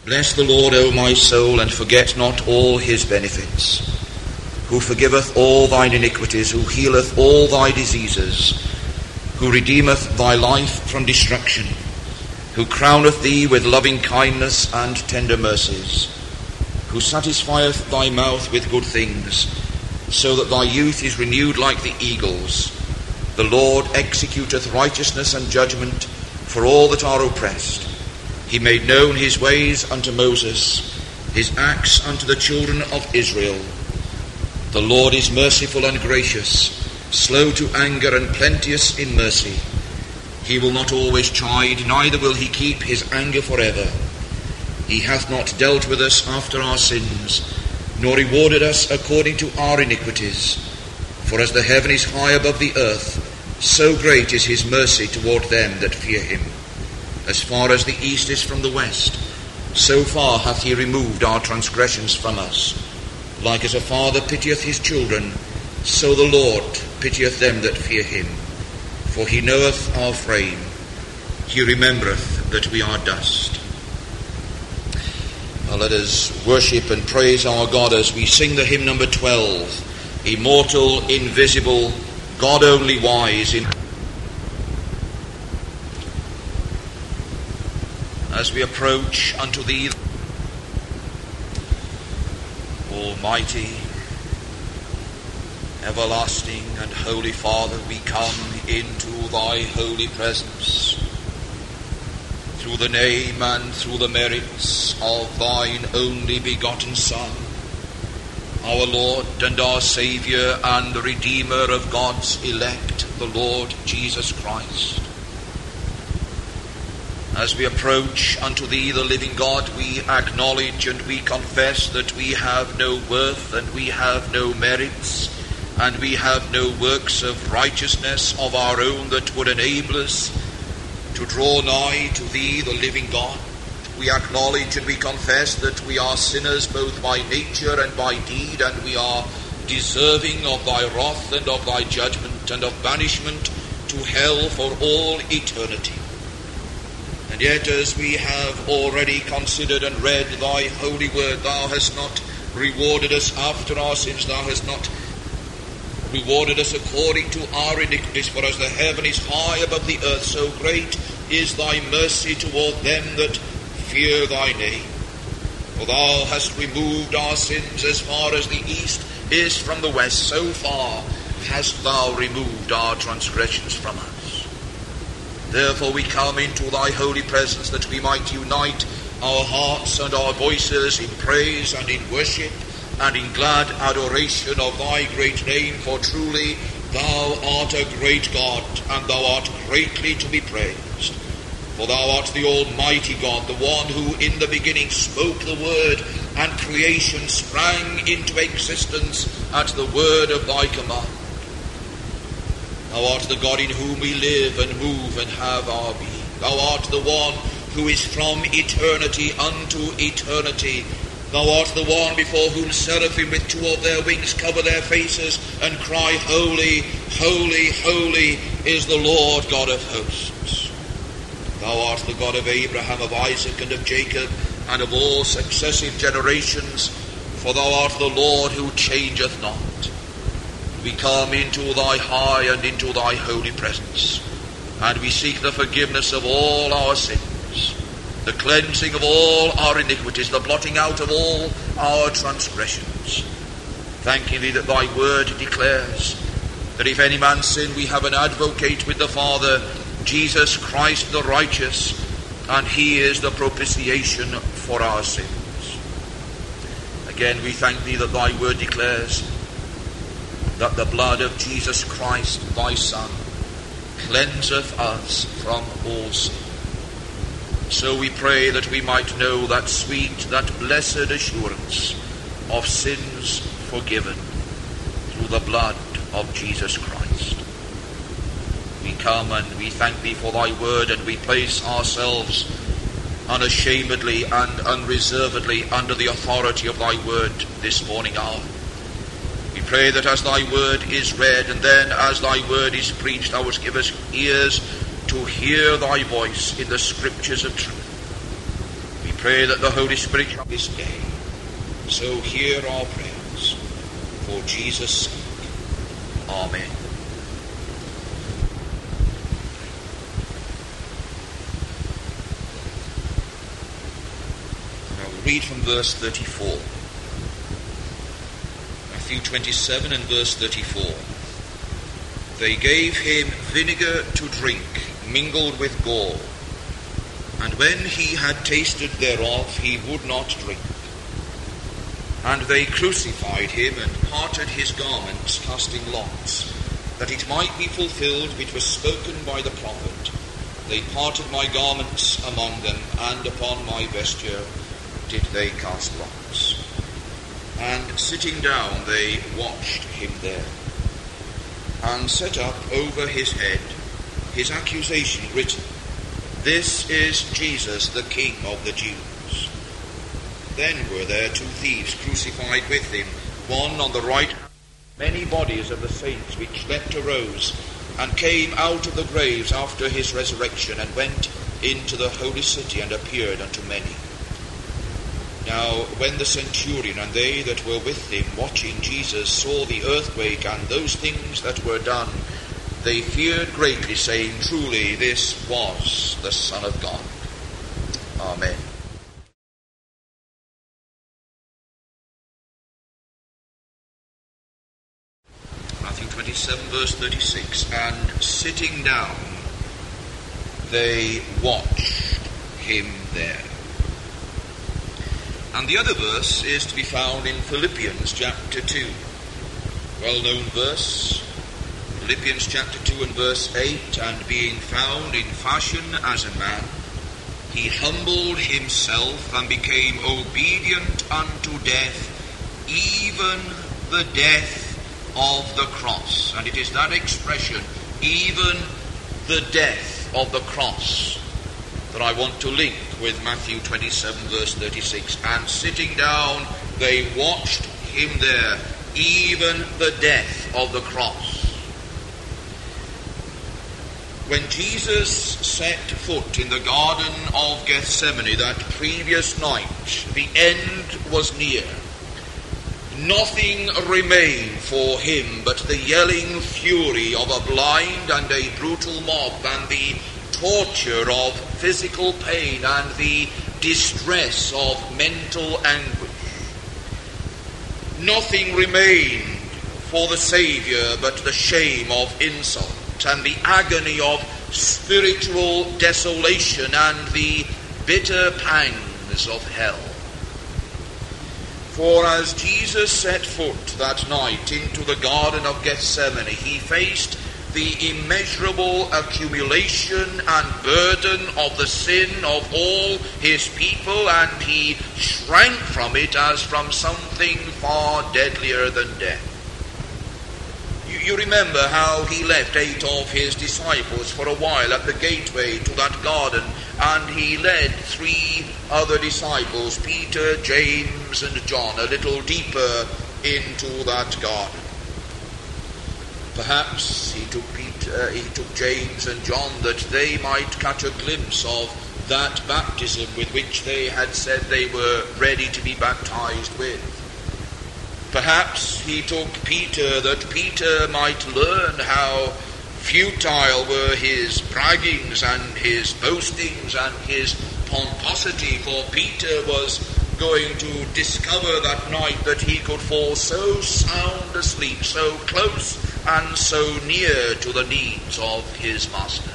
Bless the Lord, O my soul, and forget not all his benefits, who forgiveth all thine iniquities, who healeth all thy diseases, who redeemeth thy life from destruction, who crowneth thee with loving kindness and tender mercies, who satisfieth thy mouth with good things, so that thy youth is renewed like the eagles. The Lord executeth righteousness and judgment for all that are oppressed. He made known his ways unto Moses, his acts unto the children of Israel. The Lord is merciful and gracious, slow to anger and plenteous in mercy. He will not always chide, neither will he keep his anger forever. He hath not dealt with us after our sins, nor rewarded us according to our iniquities. For as the heaven is high above the earth, so great is his mercy toward them that fear him. As far as the east is from the west, so far hath he removed our transgressions from us. Like as a father pitieth his children, so the Lord pitieth them that fear him. For he knoweth our frame, he remembereth that we are dust. Now let us worship and praise our God as we sing the hymn number 12, Immortal, Invisible, God only wise. As we approach unto thee, Almighty, everlasting and holy Father, we come into thy holy presence through the name and through the merits of thine only begotten Son, our Lord and our Saviour and Redeemer of God's elect, the Lord Jesus Christ. As we approach unto thee, the living God, we acknowledge and we confess that we have no worth and we have no merits and we have no works of righteousness of our own that would enable us to draw nigh to thee, the living God. We acknowledge and we confess that we are sinners both by nature and by deed, and we are deserving of thy wrath and of thy judgment and of banishment to hell for all eternity. And yet, as we have already considered and read thy holy word, thou hast not rewarded us after our sins, thou hast not rewarded us according to our iniquities. For as the heaven is high above the earth, so great is thy mercy toward them that fear thy name. For thou hast removed our sins as far as the east is from the west, so far hast thou removed our transgressions from us. Therefore we come into thy holy presence, that we might unite our hearts and our voices in praise and in worship and in glad adoration of thy great name. For truly thou art a great God, and thou art greatly to be praised. For thou art the Almighty God, the one who in the beginning spoke the word, and creation sprang into existence at the word of thy command. Thou art the God in whom we live and move and have our being. Thou art the one who is from eternity unto eternity. Thou art the one before whom seraphim with two of their wings cover their faces and cry, Holy, holy, holy is the Lord God of hosts. Thou art the God of Abraham, of Isaac, and of Jacob, and of all successive generations, for thou art the Lord who changeth not. We come into thy high and into thy holy presence, and we seek the forgiveness of all our sins, the cleansing of all our iniquities, the blotting out of all our transgressions, thanking thee that thy word declares that if any man sin, we have an advocate with the Father, Jesus Christ the righteous, and he is the propitiation for our sins. Again, we thank thee that thy word declares that the blood of Jesus Christ, thy Son, cleanseth us from all sin. So we pray that we might know that sweet, that blessed assurance of sins forgiven through the blood of Jesus Christ. We come and we thank thee for thy word, and we place ourselves unashamedly and unreservedly under the authority of thy word this morning hour. We pray that as thy word is read, and then as thy word is preached, thou wouldst give us ears to hear thy voice in the scriptures of truth. We pray that the Holy Spirit shall this day. So hear our prayers. For Jesus' sake. Amen. Now we read from verse 34. Matthew 27 and verse 34. They gave him vinegar to drink, mingled with gall. And when he had tasted thereof, he would not drink. And they crucified him, and parted his garments, casting lots, that it might be fulfilled which was spoken by the prophet. They parted my garments among them, and upon my vesture did they cast lots. And sitting down, they watched him there, and set up over his head his accusation written, This is Jesus, the King of the Jews. Then were there two thieves crucified with him, one on the right hand. Many bodies of the saints which slept arose, and came out of the graves after his resurrection, and went into the holy city, and appeared unto many. Now when the centurion and they that were with him, watching Jesus, saw the earthquake and those things that were done, they feared greatly, saying, Truly this was the Son of God. Amen. Matthew 27 verse 36. And sitting down, they watched him there. And the other verse is to be found in Philippians chapter 2. Well-known verse. Philippians chapter 2 and verse 8. And being found in fashion as a man, he humbled himself and became obedient unto death, even the death of the cross. And it is that expression, even the death of the cross, that I want to link with Matthew 27 verse 36. And sitting down, they watched him there, even the death of the cross. When Jesus set foot in the Garden of Gethsemane that previous night, the end was near. Nothing remained for him but the yelling fury of a blind and a brutal mob, and the torture of physical pain, and the distress of mental anguish. Nothing remained for the Saviour but the shame of insult, and the agony of spiritual desolation, and the bitter pangs of hell. For as Jesus set foot that night into the Garden of Gethsemane, he faced the immeasurable accumulation and burden of the sin of all his people, and he shrank from it as from something far deadlier than death. You remember how he left 8 of his disciples for a while at the gateway to that garden, and he led 3 other disciples, Peter, James, and John, a little deeper into that garden. Perhaps he took James and John that they might catch a glimpse of that baptism with which they had said they were ready to be baptized with. Perhaps he took Peter that Peter might learn how futile were his braggings and his boastings and his pomposity, for Peter was going to discover that night that he could fall so sound asleep, so close and so near to the needs of his master.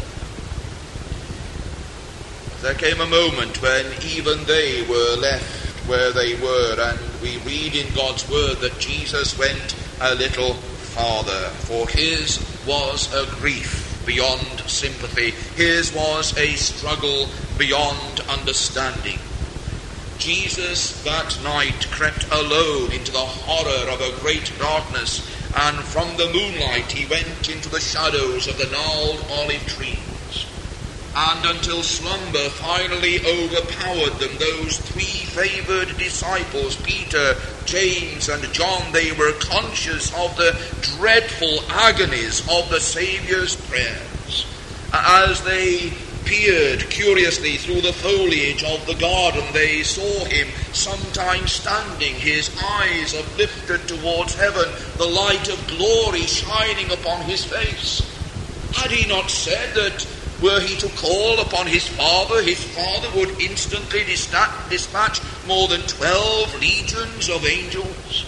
There came a moment when even they were left where they were, and we read in God's word that Jesus went a little farther, for his was a grief beyond sympathy. His was a struggle beyond understanding. Jesus that night crept alone into the horror of a great darkness, and from the moonlight he went into the shadows of the gnarled olive trees. And until slumber finally overpowered them, those 3 favoured disciples, Peter, James, and John, they were conscious of the dreadful agonies of the Saviour's prayers. As they peered curiously through the foliage of the garden, they saw him sometimes standing, his eyes uplifted towards heaven, the light of glory shining upon his face. Had he not said that were he to call upon his father would instantly dispatch more than 12 legions of angels?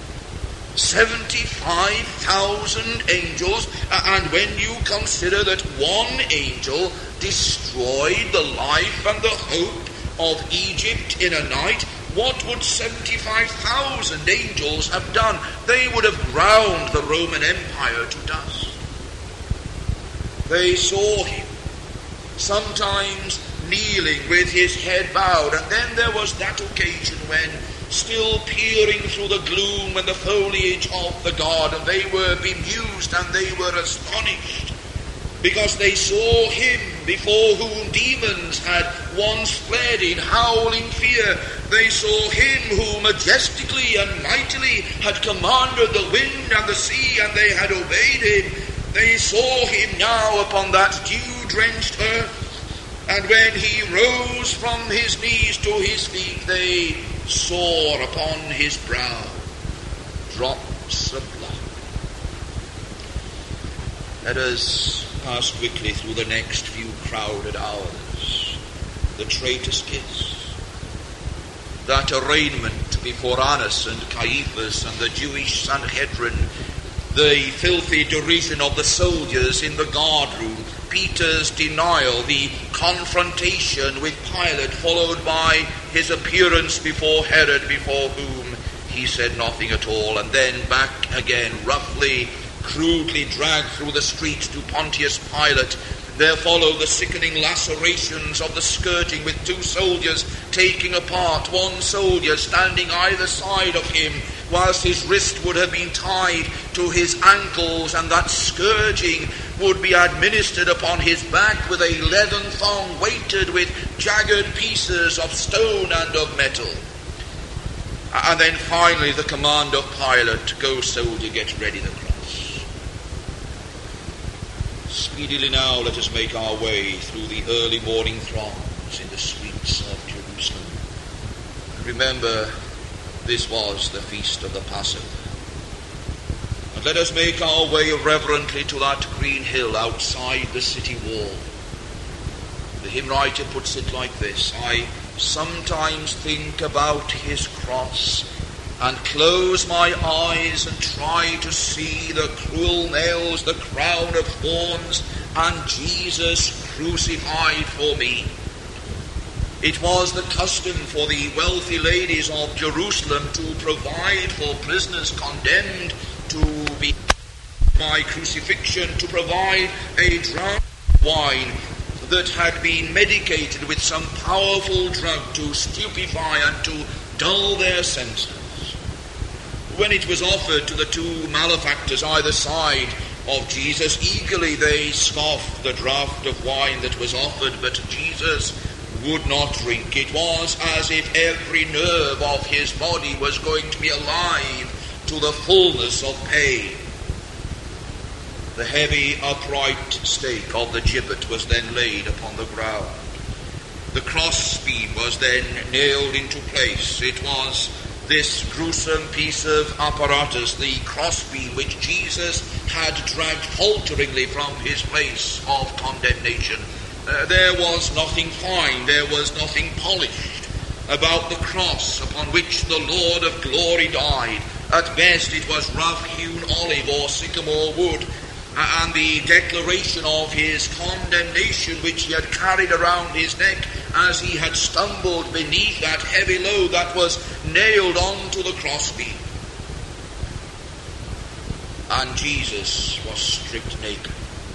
75,000 angels, and when you consider that one angel destroyed the life and the hope of Egypt in a night, what would 75,000 angels have done? They would have ground the Roman Empire to dust. They saw him, sometimes kneeling with his head bowed, and then there was that occasion when, still peering through the gloom and the foliage of the garden, they were bemused and they were astonished, because they saw him before whom demons had once fled in howling fear. They saw him who majestically and mightily had commanded the wind and the sea, and they had obeyed him. They saw him now upon that dew-drenched earth, and when he rose from his knees to his feet, they saw upon his brow drops of blood. Let us pass quickly through the next few crowded hours. The traitor's kiss, that arraignment before Annas and Caiaphas and the Jewish Sanhedrin, the filthy derision of the soldiers in the guardroom, Peter's denial, the confrontation with Pilate, followed by his appearance before Herod, before whom he said nothing at all, and then back again, roughly, crudely dragged through the streets to Pontius Pilate. There follow the sickening lacerations of the skirting, with 2 soldiers taking apart, one soldier standing either side of him, whilst his wrist would have been tied to his ankles, and that scourging would be administered upon his back with a leathern thong weighted with jagged pieces of stone and of metal. And then finally the command of Pilate, "Go, soldier, get ready the cross." Speedily now let us make our way through the early morning throngs in the streets of Jerusalem. And remember, this was the feast of the Passover. And let us make our way reverently to that green hill outside the city wall. The hymn writer puts it like this: I sometimes think about his cross and close my eyes and try to see the cruel nails, the crown of thorns, and Jesus crucified for me. It was the custom for the wealthy ladies of Jerusalem to provide for prisoners condemned to be by crucifixion, to provide a draught of wine that had been medicated with some powerful drug to stupefy and to dull their senses. When it was offered to the 2 malefactors either side of Jesus, eagerly they scoffed the draught of wine that was offered, but Jesus would not drink. It was as if every nerve of his body was going to be alive to the fullness of pain. The heavy upright stake of the gibbet was then laid upon the ground. The crossbeam was then nailed into place. It was this gruesome piece of apparatus, the crossbeam, which Jesus had dragged falteringly from his place of condemnation. There was nothing fine, there was nothing polished about the cross upon which the Lord of glory died. At best it was rough-hewn olive or sycamore wood, and the declaration of his condemnation which he had carried around his neck as he had stumbled beneath that heavy load that was nailed onto the crossbeam. And Jesus was stripped naked.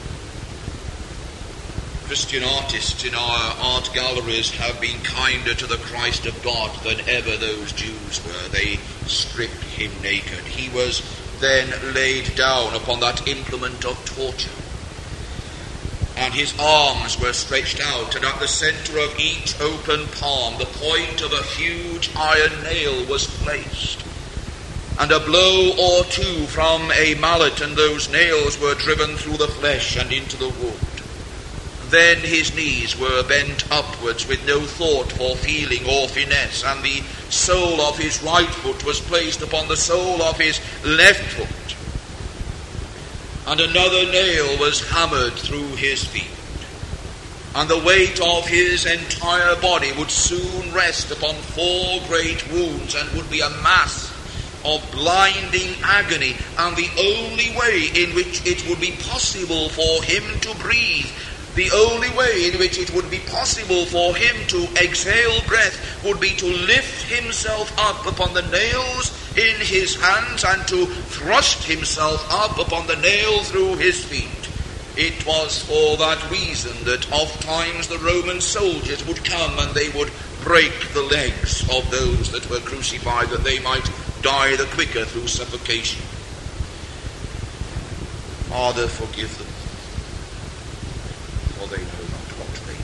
Christian artists in our art galleries have been kinder to the Christ of God than ever those Jews were. They stripped him naked. He was then laid down upon that implement of torture, and his arms were stretched out, and at the center of each open palm the point of a huge iron nail was placed, and a blow or 2 from a mallet, and those nails were driven through the flesh and into the wood. Then his knees were bent upwards with no thought for feeling or finesse, and the sole of his right foot was placed upon the sole of his left foot, and another nail was hammered through his feet. And the weight of his entire body would soon rest upon 4 great wounds, and would be a mass of blinding agony, and the only way in which it would be possible for him to breathe, the only way in which it would be possible for him to exhale breath, would be to lift himself up upon the nails in his hands and to thrust himself up upon the nail through his feet. It was for that reason that oft times the Roman soldiers would come and they would break the legs of those that were crucified, that they might die the quicker through suffocation. Father, forgive them, for they know not what they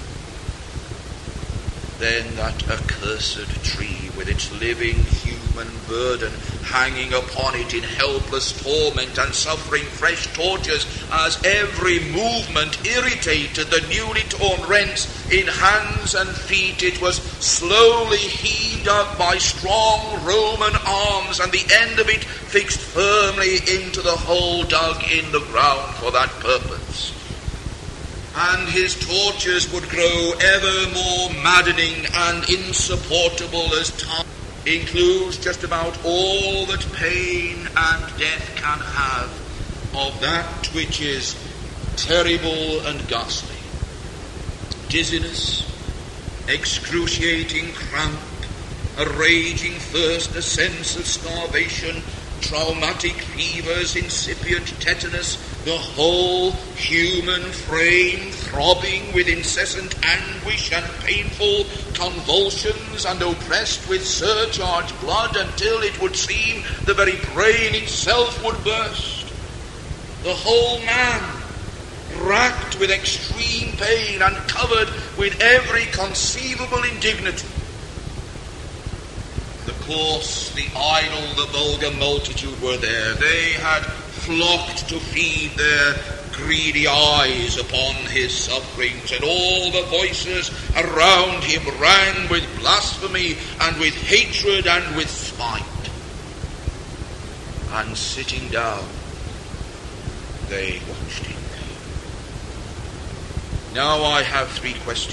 do. Then that accursed tree, with its living human burden hanging upon it in helpless torment and suffering fresh tortures, as every movement irritated the newly torn rents in hands and feet, it was slowly heaved up by strong Roman arms, and the end of it fixed firmly into the hole dug in the ground for that purpose. And his tortures would grow ever more maddening and insupportable as time includes just about all that pain and death can have of that which is terrible and ghastly. Dizziness, excruciating cramp, a raging thirst, a sense of starvation, traumatic fevers, incipient tetanus, the whole human frame throbbing with incessant anguish and painful convulsions, and oppressed with surcharged blood until it would seem the very brain itself would burst. The whole man racked with extreme pain and covered with every conceivable indignity. The coarse, the idle, the vulgar multitude were there. They had flocked to feed their greedy eyes upon his sufferings, and all the voices around him rang with blasphemy and with hatred and with spite. And sitting down, they watched him. Now I have 3 questions.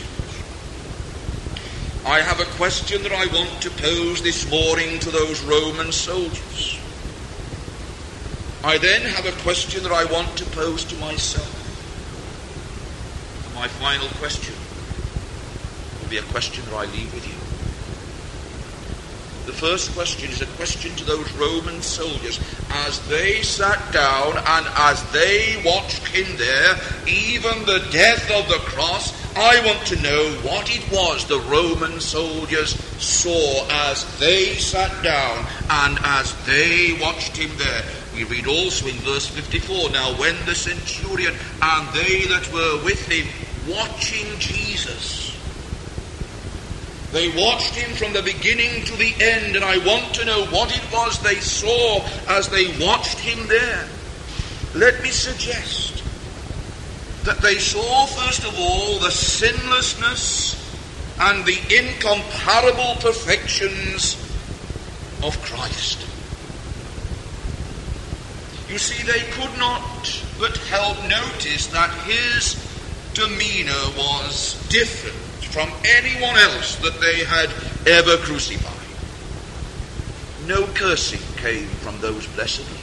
I have a question that I want to pose this morning to those Roman soldiers. I then have a question that I want to pose to myself. And my final question will be a question that I leave with you. The first question is a question to those Roman soldiers. As they sat down and as they watched him there, even the death of the cross, I want to know what it was the Roman soldiers saw as they sat down and as they watched him there. We read also in verse 54, now when the centurion and they that were with him watching Jesus, they watched him from the beginning to the end, and I want to know what it was they saw as they watched him there. Let me suggest that they saw, first of all, the sinlessness and the incomparable perfections of Christ. You see, they could not but help notice that his demeanor was different from anyone else that they had ever crucified. No cursing came from those blessed lips.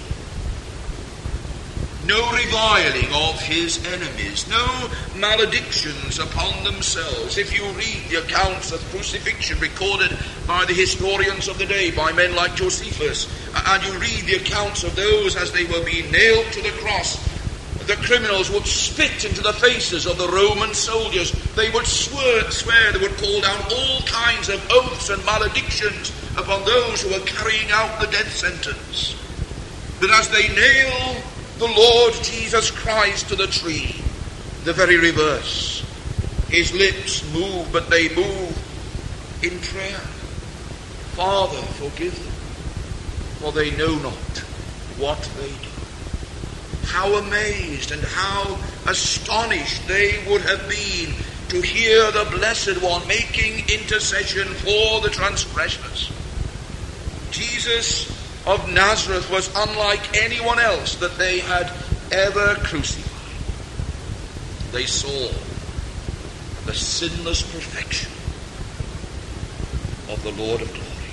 No reviling of his enemies, no maledictions upon themselves. If you read the accounts of crucifixion recorded by the historians of the day, by men like Josephus, and you read the accounts of those as they were being nailed to the cross, the criminals would spit into the faces of the Roman soldiers. They would swear, they would call down all kinds of oaths and maledictions upon those who were carrying out the death sentence. But as they nail the Lord Jesus Christ to the tree, the very reverse. His lips move, but they move in prayer. Father, forgive them, for they know not what they do. how amazed and how astonished they would have been to hear the Blessed One making intercession for the transgressors. Jesus of Nazareth was unlike anyone else that they had ever crucified. They saw the sinless perfection of the Lord of glory.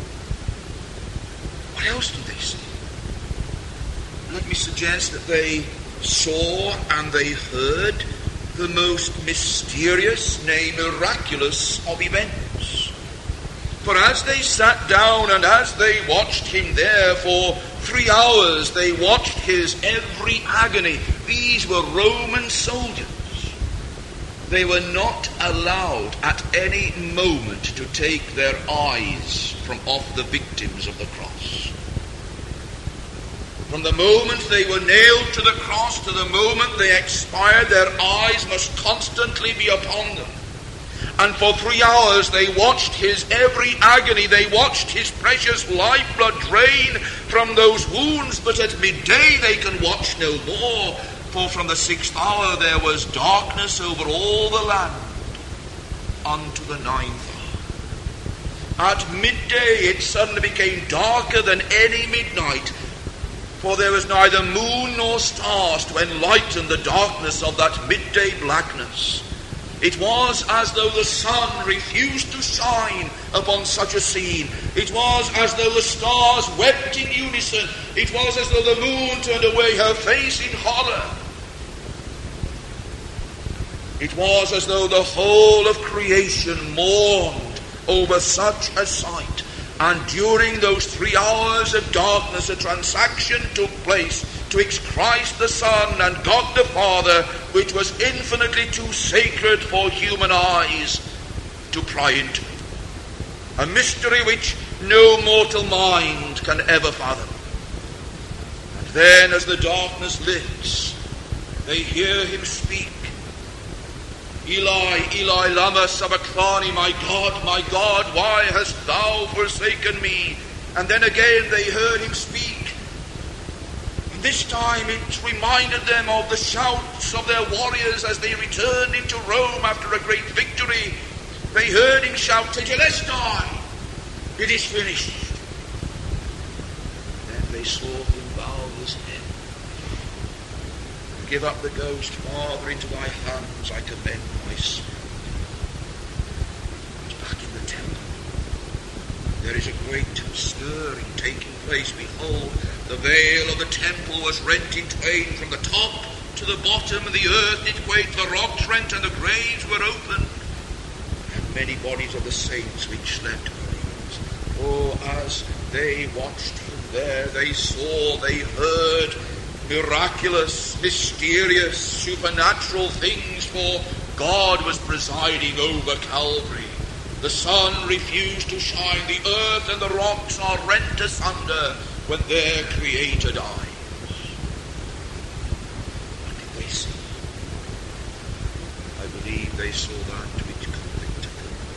What else did they see? Let me suggest that they saw and they heard the most mysterious, nay, miraculous of events. For as they sat down and as they watched him there for 3 hours, they watched his every agony. These were Roman soldiers. They were not allowed at any moment to take their eyes from off the victims of the cross. From the moment they were nailed to the cross to the moment they expired, their eyes must constantly be upon them. And for 3 hours they watched his every agony. They watched his precious lifeblood drain from those wounds. But at midday they can watch no more. For from the 6th hour there was darkness over all the land unto the 9th hour. At midday it suddenly became darker than any midnight. For there was neither moon nor stars to enlighten the darkness of that midday blackness. It was as though the sun refused to shine upon such a scene. It was as though the stars wept in unison. It was as though the moon turned away her face in horror. It was as though the whole of creation mourned over such a sight. And during those 3 hours of darkness, a transaction took place twixt Christ the Son and God the Father, which was infinitely too sacred for human eyes to pry into. A mystery which no mortal mind can ever fathom. And then as the darkness lifts, they hear him speak. Eli, Eli, lama sabachthani, my God, why hast thou forsaken me? And then again they heard him speak. And this time it reminded them of the shouts of their warriors as they returned into Rome after a great victory. They heard him shout, Tetelestai, it is finished. Then they saw him bow his head. Give up the ghost, Father, into thy hands I commend my spirit. And back in the temple, there is a great stirring taking place. Behold, the veil of the temple was rent in twain from the top to the bottom, and the earth did quake, the rocks rent, and the graves were opened, and many bodies of the saints which slept rose. Oh, as they watched him there, they saw, they heard miraculous, mysterious, supernatural things, for God was presiding over Calvary. The sun refused to shine, the earth and the rocks are rent asunder when their Creator dies. What did they see? I believe they saw that which convicted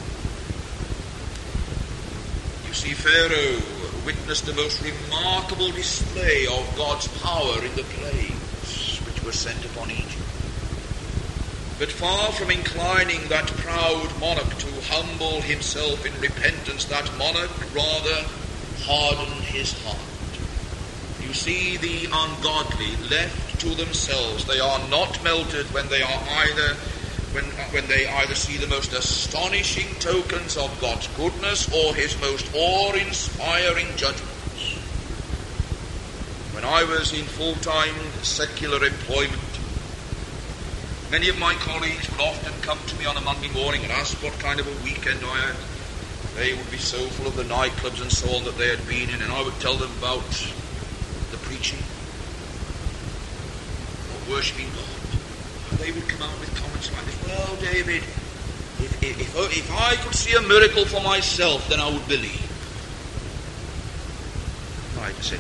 them. You see, Pharaoh witnessed the most remarkable display of God's power in the plagues which were sent upon Egypt. But far from inclining that proud monarch to humble himself in repentance, that monarch rather hardened his heart. You see, the ungodly left to themselves, they are not melted when they are when they either see the most astonishing tokens of God's goodness or his most awe-inspiring judgments. When I was in full-time secular employment, many of my colleagues would often come to me on a Monday morning and ask what kind of a weekend I had. They would be so full of the nightclubs and so on that they had been in, and I would tell them about the preaching or worshipping God. They would come out with comments like this: well, David, if I could see a miracle for myself, then I would believe. I said,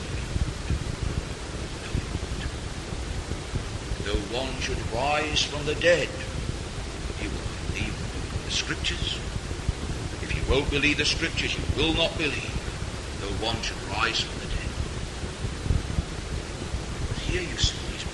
no, though one should rise from the dead, you will believe the Scriptures. If you won't believe the Scriptures, you will not believe, though one should rise from the dead. But here you see, he's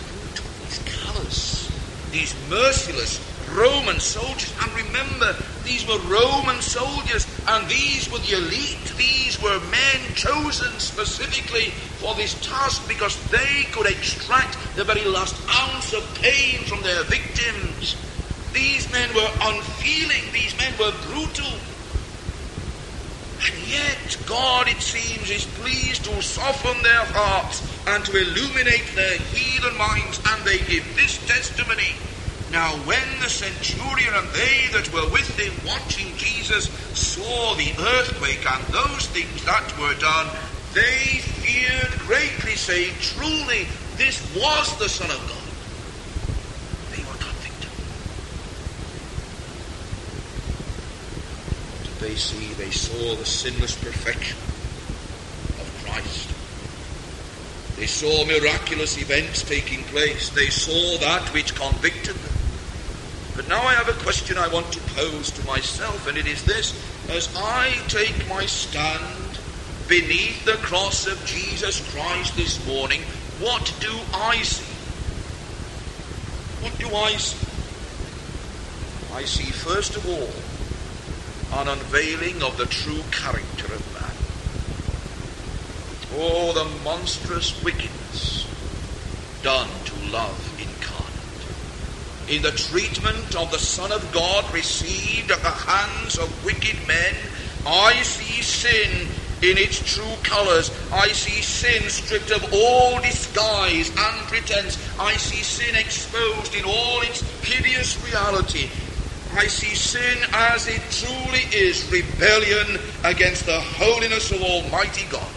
colours. These merciless Roman soldiers. And remember, these were Roman soldiers, and these were the elite. These were men chosen specifically for this task because they could extract the very last ounce of pain from their victims. These men were unfeeling. These men were brutal. And yet, God, it seems, is pleased to soften their hearts and to illuminate their heathen minds, and they give this testimony. Now, when the centurion and they that were with him watching Jesus saw the earthquake and those things that were done, they feared greatly, saying, Truly, this was the Son of God. They were convicted. What did they see? They saw the sinless perfection of Christ. They saw miraculous events taking place. They saw that which convicted them. But now I have a question I want to pose to myself, and it is this. As I take my stand beneath the cross of Jesus Christ this morning, what do I see? What do I see? I see, first of all, an unveiling of the true character of man. Oh, the monstrous wickedness done to love incarnate. In the treatment of the Son of God received at the hands of wicked men, I see sin in its true colours. I see sin stripped of all disguise and pretense. I see sin exposed in all its hideous reality. I see sin as it truly is, rebellion against the holiness of Almighty God.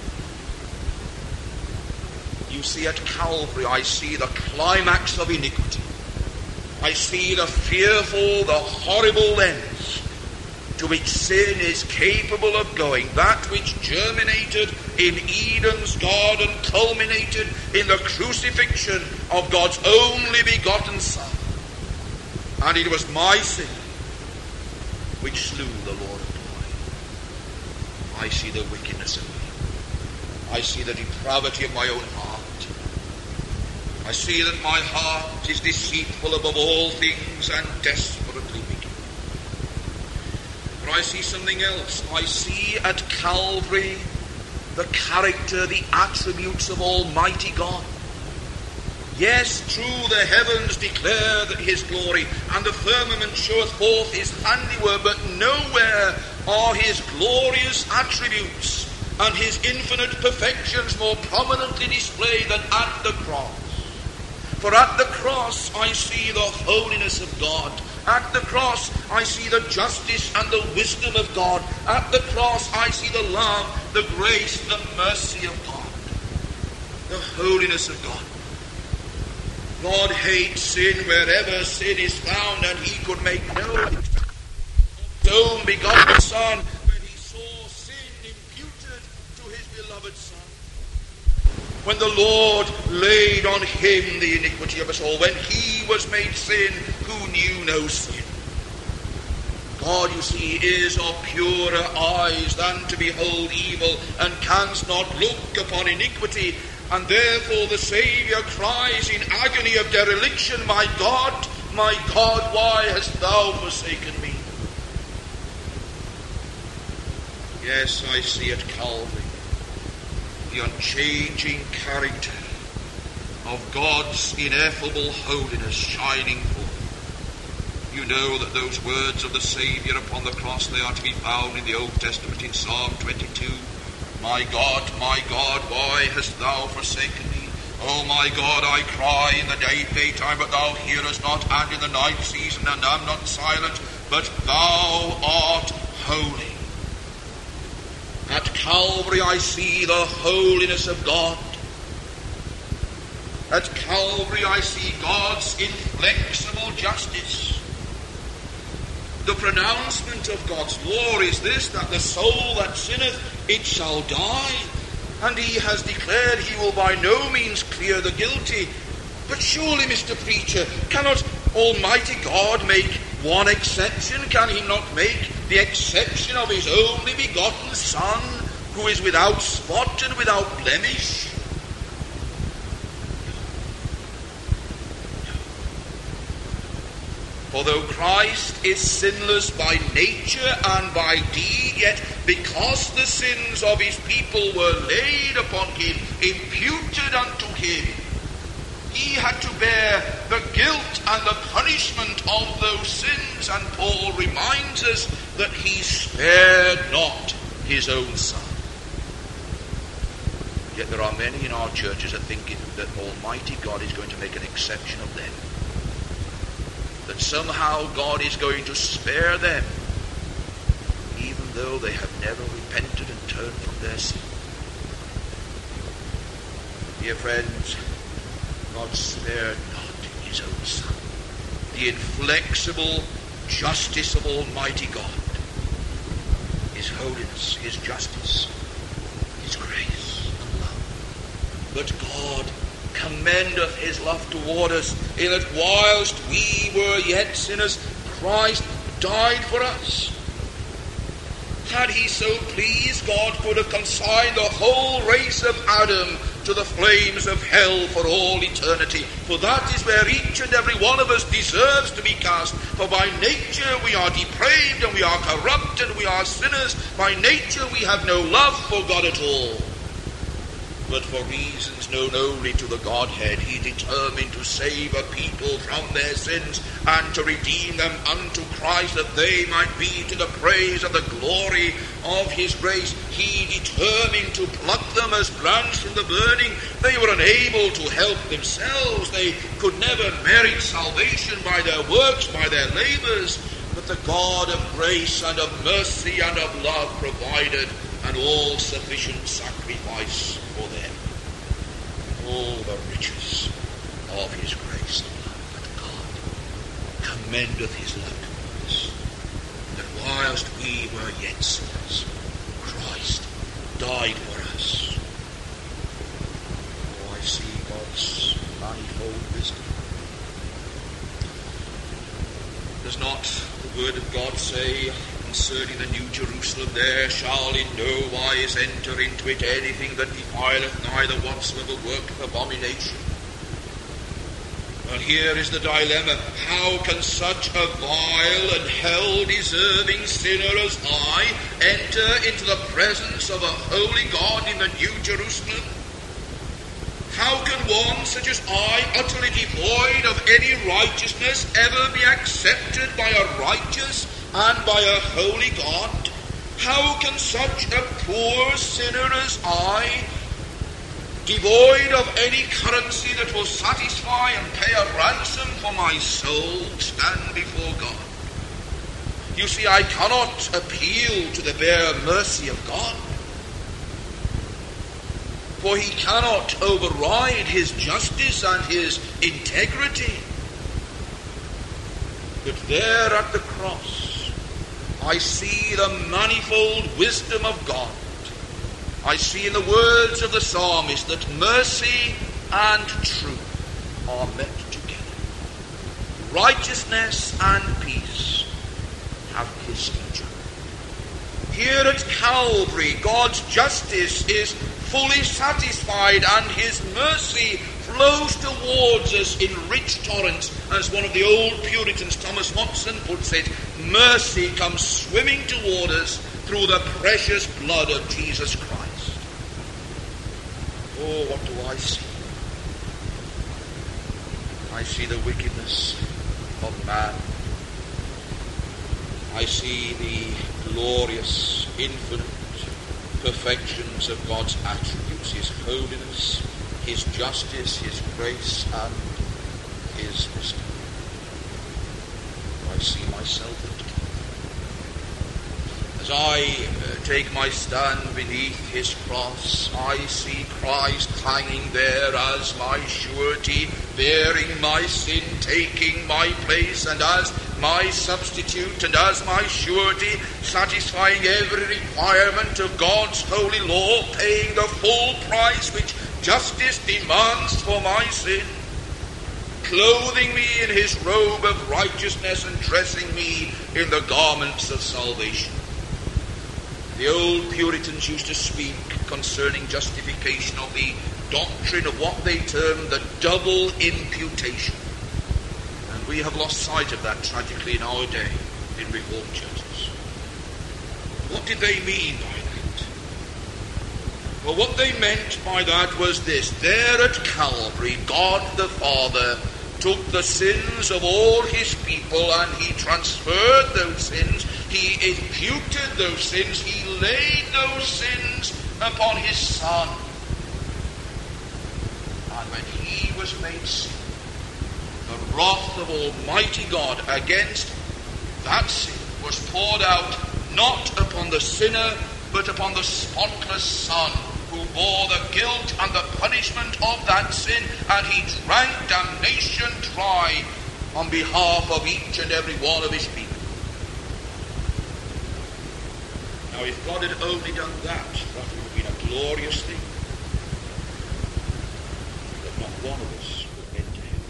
You see, at Calvary, I see the climax of iniquity. I see the fearful, the horrible lens to which sin is capable of going. That which germinated in Eden's garden culminated in the crucifixion of God's only begotten Son. And it was my sin which slew the Lord of glory. I see the wickedness of me. I see the depravity of my own heart. I see that my heart is deceitful above all things and desperately wicked. But I see something else. I see at Calvary the character, the attributes of Almighty God. Yes, true, the heavens declare his glory, and the firmament showeth forth his handiwork, but nowhere are his glorious attributes and his infinite perfections more prominently displayed than at the cross. For at the cross I see the holiness of God. At the cross I see the justice and the wisdom of God. At the cross I see the love, the grace, the mercy of God. The holiness of God. God hates sin wherever sin is found, and he could make no exception of his own begotten Son when he saw sin imputed to his beloved Son. When the Lord laid on him the iniquity of us all, when he was made sin who knew no sin. God, you see, is of purer eyes than to behold evil, and canst not look upon iniquity. And therefore the Saviour cries in agony of dereliction, my God, why hast thou forsaken me? Yes, I see at Calvary the unchanging character of God's ineffable holiness shining forth. You know that those words of the Saviour upon the cross, they are to be found in the Old Testament in Psalm 22. My God, why hast thou forsaken me? O my God, I cry in the daytime, but thou hearest not, and in the night season, and am not silent, but thou art holy. At Calvary I see the holiness of God. At Calvary I see God's inflexible justice. The pronouncement of God's law is this, that the soul that sinneth, it shall die. And he has declared he will by no means clear the guilty. But surely, Mr. Preacher, cannot Almighty God make one exception? Can he not make the exception of his only begotten Son, who is without spot and without blemish? No. For though Christ is sinless by nature and by deed, yet because the sins of his people were laid upon him, imputed unto him, he had to bear the guilt and the punishment of those sins. And Paul reminds us that he spared not his own son. Yet there are many in our churches that think that Almighty God is going to make an exception of them. That somehow God is going to spare them, even though they have never repented and turned from their sin. Dear friends, God spared not his own son. The inflexible justice of Almighty God, his holiness, his justice, his grace and love. But God commendeth his love toward us, in that whilst we were yet sinners, Christ died for us. Had he so pleased, God could have consigned the whole race of Adam to the flames of hell for all eternity. For that is where each and every one of us deserves to be cast. For by nature we are depraved and we are corrupt and we are sinners. By nature we have no love for God at all. But for reasons known only to the Godhead, he determined to save a people from their sins and to redeem them unto Christ, that they might be to the praise of the glory of his grace. He determined to pluck them as branch from the burning. They were unable to help themselves. They could never merit salvation by their works, by their labors. But the God of grace and of mercy and of love provided an all-sufficient sacrifice for them. All the riches of his grace and love. But God commendeth his love to us, that whilst we were yet sinners, Christ died for us. Oh, I see God's manifold wisdom. Does not the word of God say concerning the New Jerusalem, there shall in no wise enter into it anything that defileth, neither whatsoever worketh abomination? Well, here is the dilemma. How can such a vile and hell-deserving sinner as I enter into the presence of a holy God in the New Jerusalem? How can one such as I, utterly devoid of any righteousness, ever be accepted by a righteous and by a holy God? How can such a poor sinner as I, devoid of any currency that will satisfy and pay a ransom for my soul, stand before God? You see, I cannot appeal to the bare mercy of God, for he cannot override his justice and his integrity. But there at the cross, I see the manifold wisdom of God. I see in the words of the psalmist that mercy and truth are met together. Righteousness and peace have kissed each other. Here at Calvary, God's justice is fully satisfied and his mercy flows towards us in rich torrents. As one of the old Puritans, Thomas Watson, puts it, mercy comes swimming toward us through the precious blood of Jesus Christ. Oh, what do I see? I see the wickedness of man. I see the glorious, infinite perfections of God's attributes, his holiness, his justice, his grace, and his wisdom. I see myself in it. As I take my stand beneath his cross, I see Christ hanging there as my surety, bearing my sin, taking my place, and as my substitute and as my surety, satisfying every requirement of God's holy law, paying the full price which justice demands for my sin, clothing me in his robe of righteousness and dressing me in the garments of salvation. The old Puritans used to speak concerning justification of the doctrine of what they termed the double imputation. And We have lost sight of that tragically in our day in Reformed churches. What did they mean by that? Well, what they meant by that was this. There at Calvary, God the Father took the sins of all his people and he transferred those sins. He imputed those sins. He laid those sins upon his Son. And when he was made sin, the wrath of Almighty God against that sin was poured out not upon the sinner, but upon the spotless Son, who bore the guilt and the punishment of that sin, and he drank damnation dry on behalf of each and every one of his people. Now, if God had only done that, that would have been a glorious thing. But not one of us would enter heaven.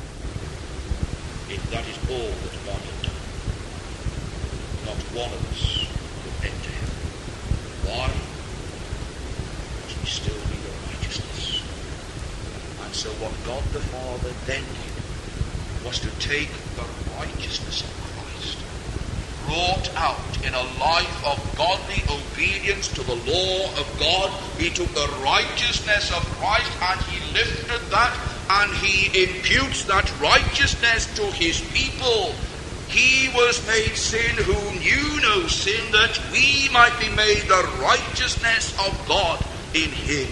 If that is all that God had done, not one of us would enter heaven. Why? Because we still need a righteousness. And so what God the Father then did was to take the righteousness of Christ, brought out in a life of godly obedience to the law of God. He took the righteousness of Christ and he lifted that, and he imputes that righteousness to his people. He was made sin who knew no sin, that we might be made the righteousness of God in him.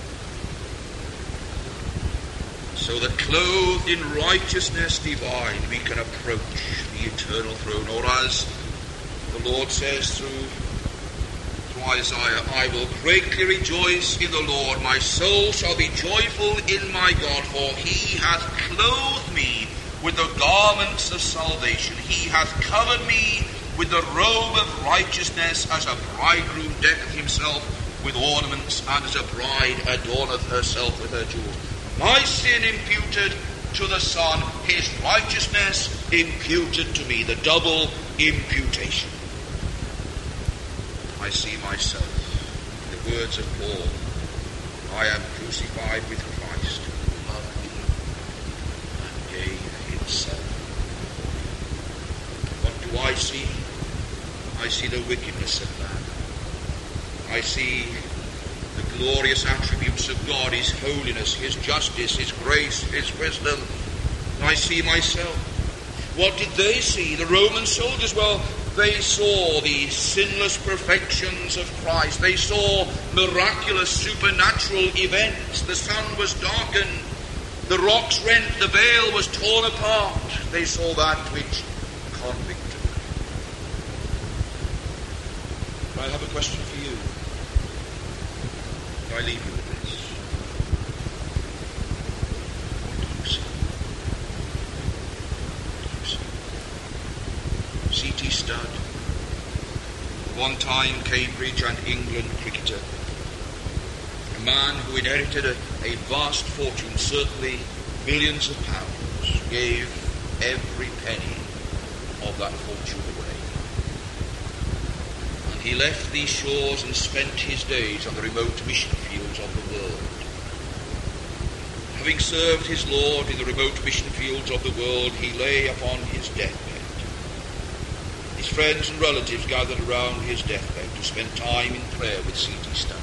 So that clothed in righteousness divine, we can approach the eternal throne. Or as the Lord says through Isaiah, I will greatly rejoice in the Lord. My soul shall be joyful in my God, for he hath clothed me with the garments of salvation. He hath covered me with the robe of righteousness, as a bridegroom decketh himself with ornaments, and as a bride adorneth herself with her jewels. My sin imputed to the Son, his righteousness imputed to me, the double imputation. I see myself, in the words of Paul, I am crucified with Christ, who loved me and gave himself. What do I see? I see the wickedness of man. I see the glorious attributes of God, his holiness, his justice, his grace, his wisdom. I see myself. What did they see? The Roman soldiers, well, they saw the sinless perfections of Christ. They saw miraculous supernatural events. The sun was darkened, the rocks rent, the veil was torn apart. They saw that which convicted them. I have a question for you. I leave you with this. What do you see? C.T. Studd, one time Cambridge and England cricketer, a man who inherited a vast fortune, certainly millions of pounds, gave every penny of that fortune away. And he left these shores and spent his days on the remote mission fields of the world. Having served his Lord in the remote mission fields of the world, he lay upon his deathbed. His friends and relatives gathered around his deathbed to spend time in prayer with C.T. Studd.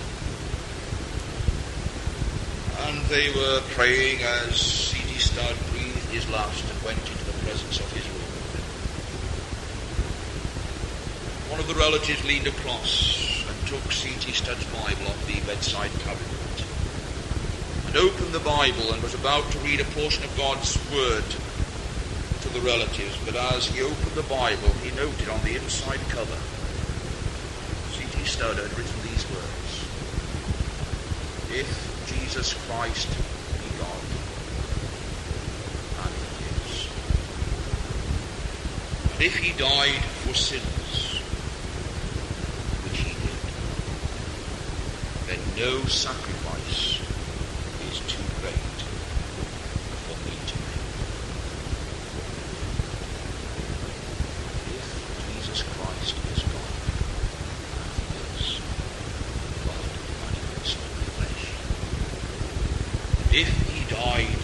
And they were praying as C.T. Studd breathed his last and went into the presence of his Lord. One of the relatives leaned across and took C.T. Studd's Bible off the bedside cabinet and opened the Bible and was about to read a portion of God's Word to the relatives, but as he opened the Bible, he noted on the inside cover, C.T. Studd had written these words: if Jesus Christ be God, and he is, and if he died for sinners, which he did, then no sacrifice is too great for me to make. Jesus Christ is God, and he is God manifest in the flesh. If he died